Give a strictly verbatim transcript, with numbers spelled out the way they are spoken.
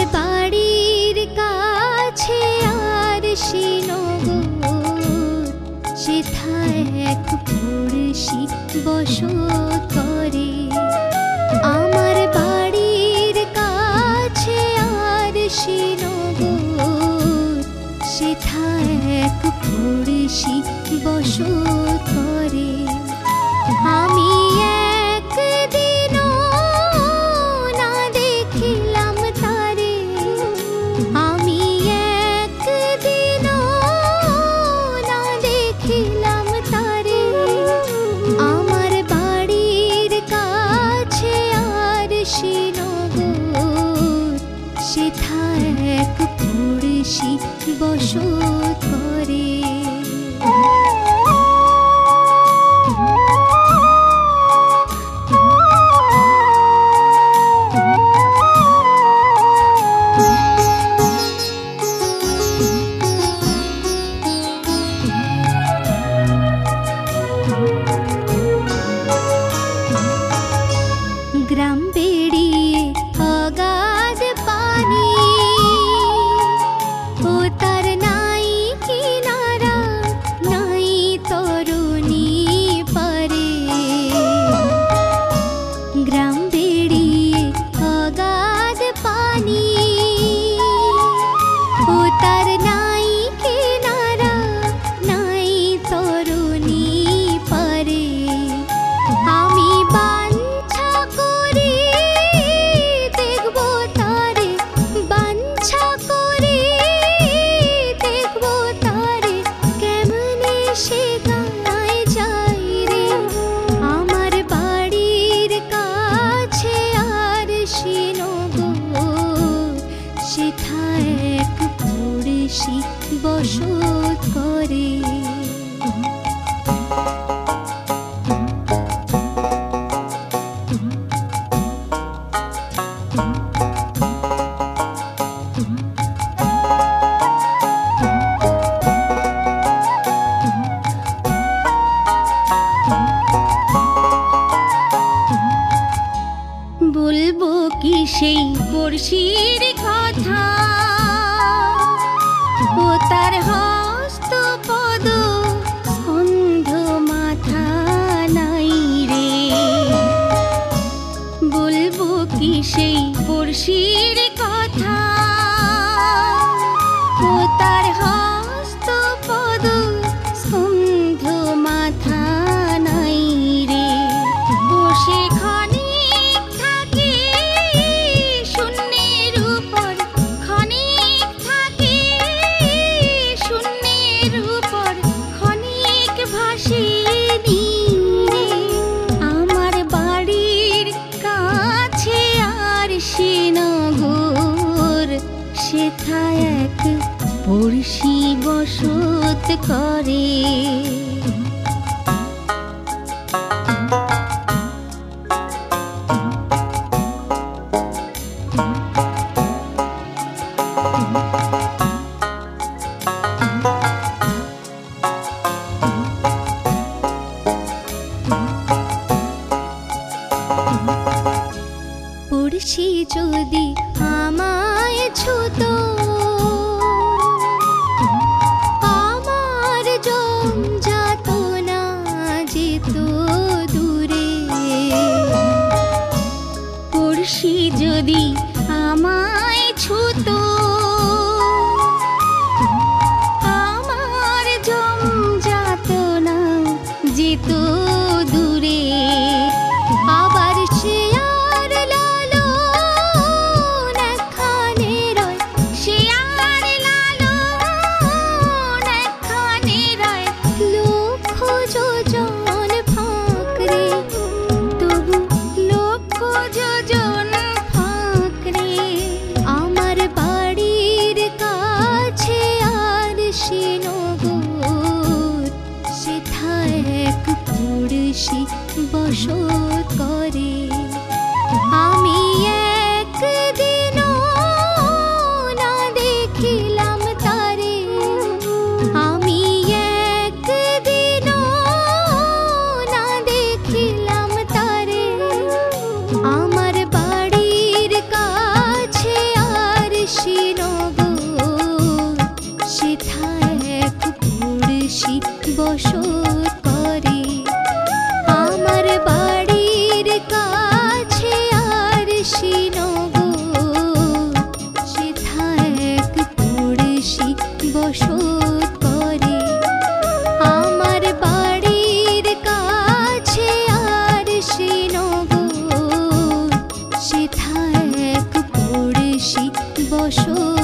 বাড়ির কাছে আর শ্রীনগর, সেথায় এক পড়শি বসত করে। আমার বাড়ির কাছে আর শ্রীনগর, সেথায় এক পড়শি বসত করে। আমি একদিনও না দেখিলাম তারে, আমি একদিনও না দেখিলাম তারে। আমার বাড়ির কাছে আর শ্রীনগর, সেথায় এক পড়শি বসত করে। গ্রাম বেড়িয়ে অগাধ পানি, ও তার নাই কিনারা, নাই তরুণী পারে। গ্রাম বেড়িয়ে অগাধ পানি, ও তার নাই কিনারা, নাই তরুণী পারে। আমি বাঞ্ছা করি দেখব তারে, বাঞ্ছা করি দেখব তারে, কেমনে সে গায় যায় রে। আমার বাড়ির কাছে আর শ্রীনগর, সেথায় এক পড়শি বসত করে। বলবো কি সেই পড়শির কথা, ও তার হস্ত পদ স্কন্ধ মাথা নাই রে। বলবো কি সেই পড়শির কথা, ও তার হস্ত পদ স্কন্ধ মাথা নাই রে। ও সেখানে আমার বাড়ির কাছে আর শ্রীনগর, সেথায় এক পড়শি বসত করে। পড়শি যদি আমায় ছুতো, আমার জম যাত না যেত দূরে। পড়শি যদি আমায় ছুতো, আমার জম যাত না যেত দূরে। আবার সে আর লালন একখানে রয়, সে আর লালন একখানে রয়। লক্ষ যোজন ফাঁকরে, তবু লক্ষ যোজন ফাঁকরে। আমার বাড়ির কাছে আর শ্রীনগর, সেথায় এক পড়শি বসত করে। আমি একদিনও না দেখিলাম তারে, আমি একদিনও না দেখিলাম তারে। আমার বাড়ির কাছে আর বসো